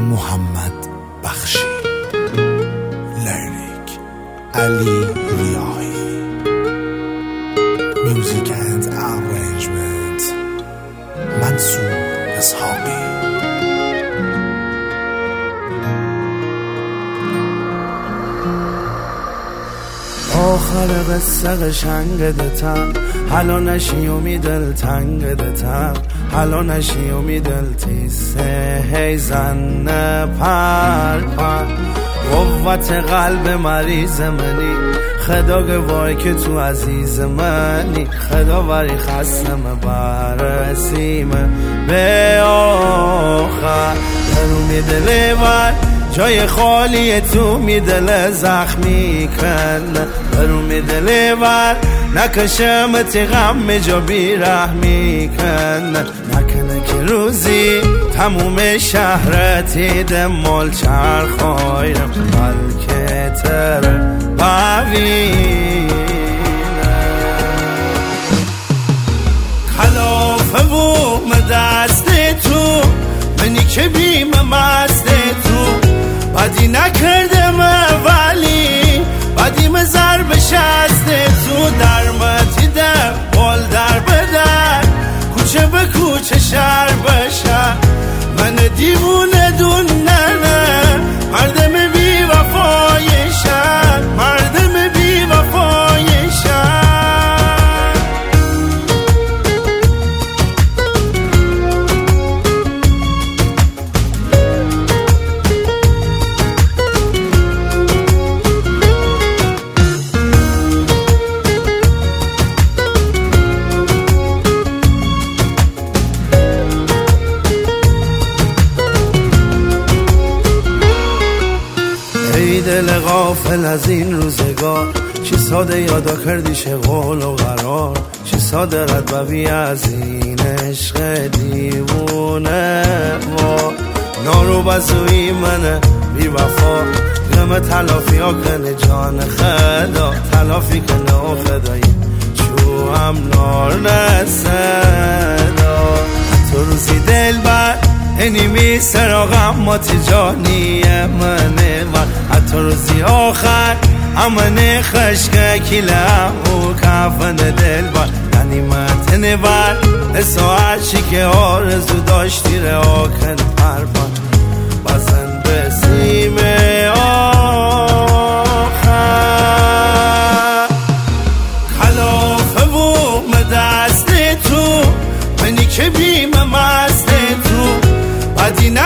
محمد بخشی، لیریک علی ریاحی، میوزیک اند ارنجمنت منصور اسحاقی. آخر قصه قشنگ دتم، حالا نشی و دل تنگ دتم، حالا نشی و دل تیسه هی زن پر قوت قلب مریض منی، خدا گواهی که تو عزیز منی، خدا وری خستم برسیم به آخر. درو میدله ور جای خالی تو میدل زخمی کنه، برو میدل ور نکشمت غم جا بیرحمی کنه، نکنه که روزی تموم شهرتی دمال چرخایرم بلکه تره ببینه. خلافه بوم دست تو منی که بیم مست تو، بدی نکردم ولی بدیم ضرب شست تو، درمتی در بال در بدر کوچه به کوچه شهر به شهر، من دیوونه دون نه مردم بی وفای شهر، مردم بی وفای شهر. ای دل غافل از این روزگار، چی ساده یادا کردی شغل و قرار، چی ساده رد ببی از این عشق دیوونه و نارو بزوی منه بی وفا، غم تلافی ها کنه جان خدا، تلافی کنه و خدایی چو هم نار نسدا. تو روزی دل بر اینی سراغم ما تجانی منه من، حتی روزی آخر امن خشک کلم و کفن دل بر غنیمت نبر ساعتی که آرزو داشتی رها کن پربان بزن به سیم آخر. خلافه بوم دست تو منی که بیم مست تو، بدی